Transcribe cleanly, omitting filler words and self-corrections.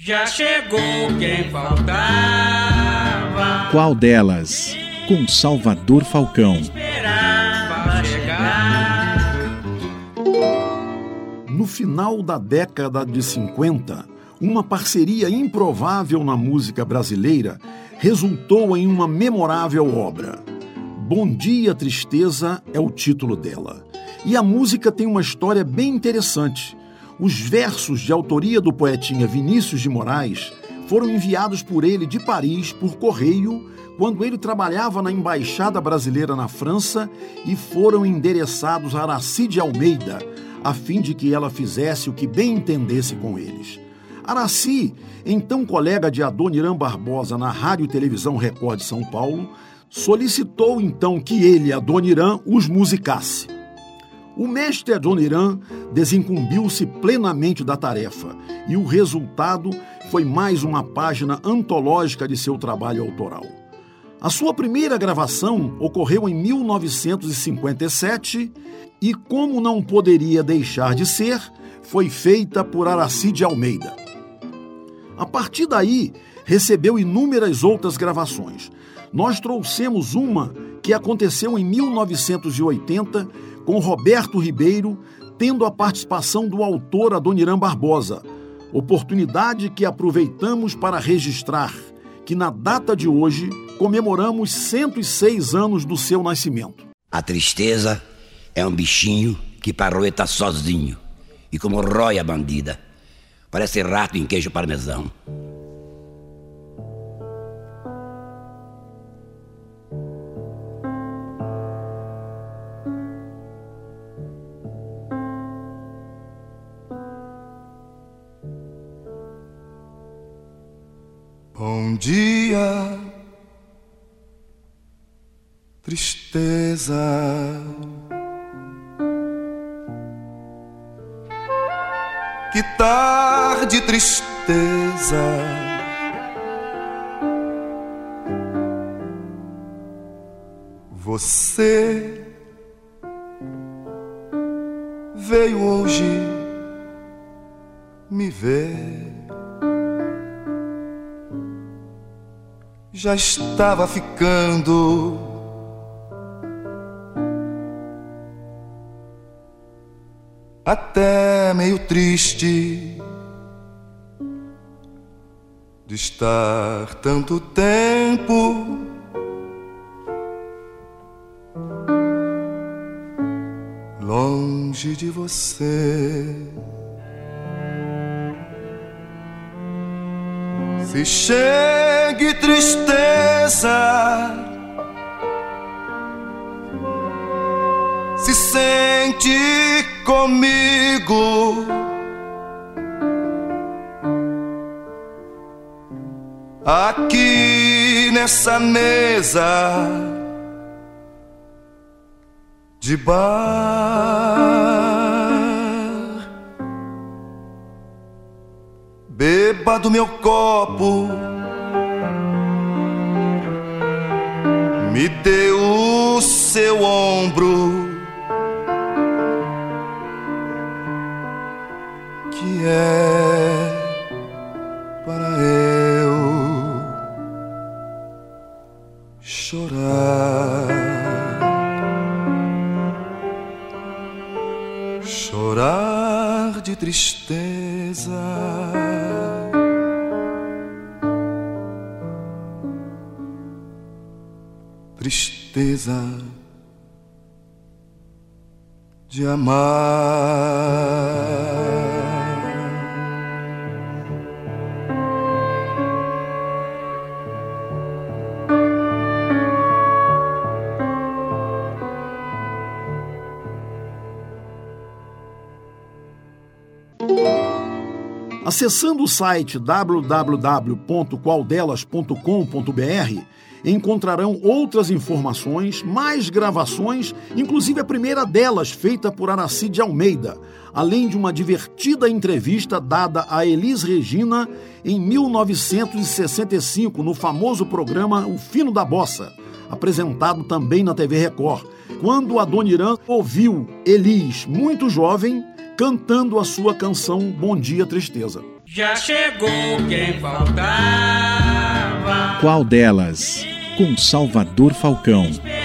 Já chegou quem faltava. Qual delas? Com Salvador Falcão. Esperava chegar. No final da década de 50, uma parceria improvável na música brasileira resultou em uma memorável obra. Bom Dia, Tristeza é o título dela. E a música tem uma história bem interessante. Os versos de autoria do poetinha Vinícius de Moraes foram enviados por ele de Paris por correio quando ele trabalhava na Embaixada Brasileira na França e foram endereçados a Aracide Almeida, a fim de que ela fizesse o que bem entendesse com eles. Araci, então colega de Adoniran Barbosa na Rádio e Televisão Record de São Paulo, solicitou então que ele, Adoniran, os musicasse. O mestre Adoniran desincumbiu-se plenamente da tarefa e o resultado foi mais uma página antológica de seu trabalho autoral. A sua primeira gravação ocorreu em 1957 e, como não poderia deixar de ser, foi feita por Aracide Almeida. A partir daí, recebeu inúmeras outras gravações. Nós trouxemos uma que aconteceu em 1980 com Roberto Ribeiro, tendo a participação do autor Adoniran Barbosa, oportunidade que aproveitamos para registrar que na data de hoje comemoramos 106 anos do seu nascimento. A tristeza é um bichinho que parroeta sozinho e como rói a bandida, parece rato em queijo parmesão. Bom dia, tristeza. Que tarde, tristeza. Você veio hoje me ver. Já estava ficando até meio triste de estar tanto tempo longe de você. Se chegue tristeza, se sente comigo, aqui nessa mesa de bar. Beba do meu copo, me dê o seu ombro, que é para eu chorar, chorar de tristeza. Tristeza de amar. Acessando o site www.qualdelas.com.br, encontrarão outras informações, mais gravações, inclusive a primeira delas feita por Aracide Almeida, além de uma divertida entrevista dada a Elis Regina em 1965, no famoso programa O Fino da Bossa, apresentado também na TV Record, quando Adoniran ouviu Elis, muito jovem, cantando a sua canção Bom Dia, Tristeza. Já chegou quem faltava. Qual delas? Com Salvador Falcão.